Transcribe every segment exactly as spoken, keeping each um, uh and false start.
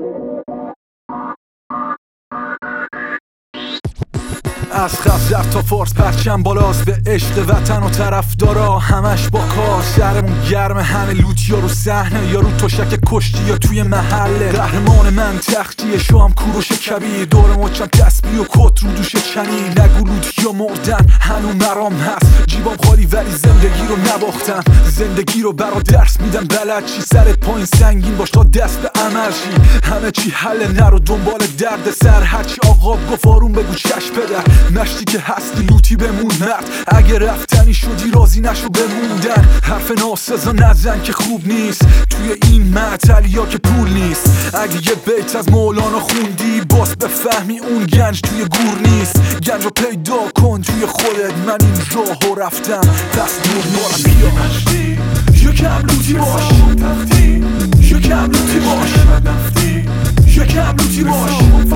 از خزر تا فارس پرچم بالاست، به عشق وطن و طرفدارا همش با کار. شهرمون گرم، همه لوتیا رو صحنه، یا رو تشک کشتی یا توی محله. قهرمان من تختیه، شو هم کوروش کبیر، دور مچم تسبیح و کت رو دوش چنین. نگو لوتیا مردن، هنو مرام هست، جیبام خالی ولی زندگی رو نباختم. زندگی رو برا درس میدم بلد چی، سرت پایین سنگین باش تا دست به عمل شی. همه چی حل، نرو دنبال درد سر، هرچی آقا گفت آروم بگو چشم پدر. مشتی که هستی لوتی بمون مرد، اگه رفتنی شدی راضی نشو بموندن. حرف ناسزا نزن که خوب نیست توی این معطلیا که پول نیست. اگه یه بیت از مولانا خوندی باز بفهمی اون گنج توی گور نیست. گنج رو پیدا کن توی خودت، من این راهو رفتم پس دور نیست. بیا مشتی یکم لوتی باش، یکم لوتی باش، یکم لوتی باش،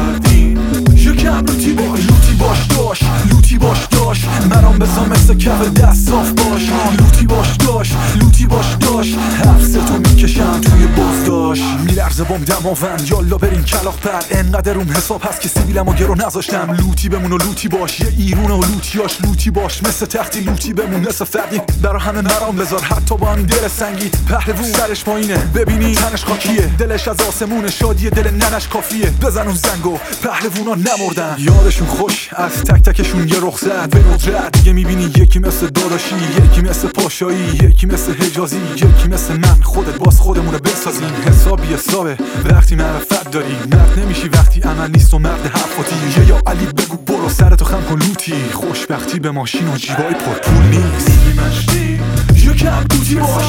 یکم لوتی باش. لوتی باش داش، لوتی باش داش، مرام بزا مثل کف دست صاف باش. لوتی باش داش، لوتی باش داش، حفظتو میکشم توی بازداش. میلرزه بام دماوند، یالا بریم کلاق پر، انقدر روم حساب هست که سیبیلمو گرو نذاشتم. لوتی بمون و لوتی باش، یه ایرونه و لوتیاش لوتی باش. مثل تختی لوتی بمون، مثل فردی برا همه مرام بذار، حتی با این دل سنگی. پهلوون سرش پایینه، ببینی تنش خاکیه، دلش از آسمون شادیه، دل ننش کافیه. بزن اون زنگو، پهلوونا نمردن، یادشون خوش از تک تکشون یه رخ زد به ندرت. دیگه میبینی یکی مثل داداشی، یکی مثل پاشایی، یکی مثل حجازی، یکی مثل من. خودت باز خودمونو بسازیم، حسابی حسابه وقتی معرفت داری. مرد نمیشی وقتی عمل نیست و مرد حرفاتی. یه یا علی بگو برو سرتو خم کن لوتی، خوشبختی به ماشین و جیبای پر پول نیست. مشتی یکم لوتی باش،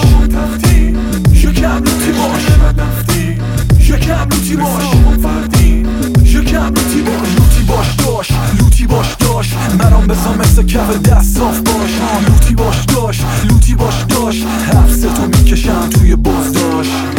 یکم لوتی باش، یکم لوتی باش، یکم لوتی باش. لوتی باش داش، لوتی باش داش، مرام بزا مثل کف دست صاف باش. لوتی باش داش، لوتی باش داش، حفظتو میکشم توی بازداش.